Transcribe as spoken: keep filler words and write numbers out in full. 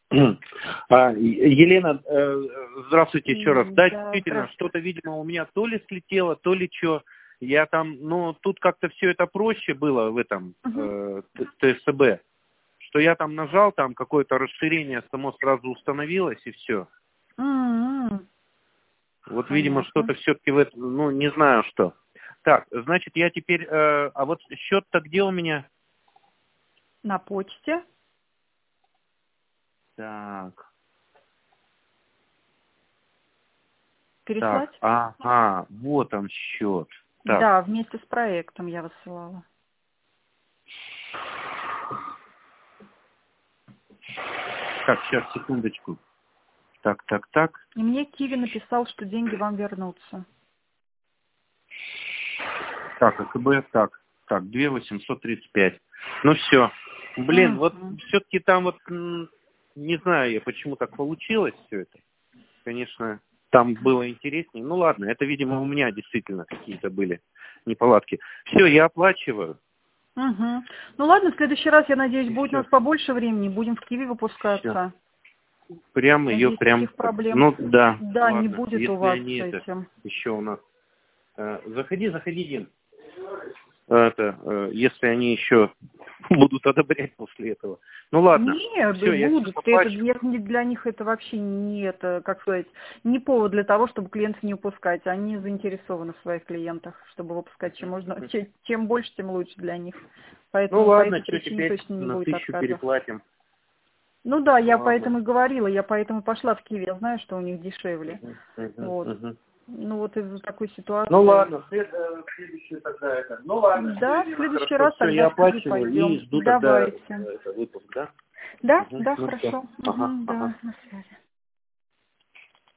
А, Елена, здравствуйте еще раз. Да, Да, действительно, что-то, видимо, у меня то ли слетело, то ли что. Я там, ну, тут как-то все это проще было в этом угу. э, ТСБ, что я там нажал, там какое-то расширение само сразу установилось, и все. М-м-м. Вот, видимо, Понятно. что-то все-таки в этом, ну, не знаю что. Так, значит, я теперь, э, а вот счет-то где у меня? На почте. Так. Так, Переслать? ага, вот он счет. Так, Да, вместе с проектом я высылала. так, сейчас, секундочку. Так, так, так. И мне Киви написал, что деньги вам вернутся. Так, АКБ, так, так, две тысячи восемьсот тридцать пять. Ну все. Блин, вот Угу. все-таки там вот, м, не знаю я, почему так получилось все это. Конечно, там было интереснее. Ну ладно, это, видимо, у меня действительно какие-то были неполадки. Все, я оплачиваю. Угу. Ну ладно, в следующий раз, я надеюсь, И будет у все. нас побольше времени. Будем в Киви Все. выпускаться. Прямо ее Надеюсь, прям, таких проблем, ну да, да, не ладно, будет у если вас они с это этим. еще у нас. Э, заходи, заходи, Дин. Это, э, если они еще будут одобрять после этого. Ну ладно, Нет, все, я сейчас будут. Это оплачу. для, для них это вообще не это, как сказать, не повод для того, чтобы клиентов не упускать. Они заинтересованы в своих клиентах, чтобы выпускать чем можно, чем, чем больше, тем лучше для них. Ну Поэтому по ладно, этой что причине теперь точно не на будет тысячу отказов. переплатим. Ну да, я Ладно. поэтому и говорила, я поэтому пошла в Киви, я знаю, что у них дешевле. Мгм, мгм, Вот. мгм. Ну вот из-за такой Ну ситуации. ладно, след, э, следующее тогда это. Ну ладно, все, Да, в Ирина, следующий хорошо. раз Все, тогда я в Киви оплачиваю и пойдем. жду тогда э, Давайте. это, выпуск, да? Да, Угу. да, Ну все. хорошо. Ага, Угу, ага. да, на связи.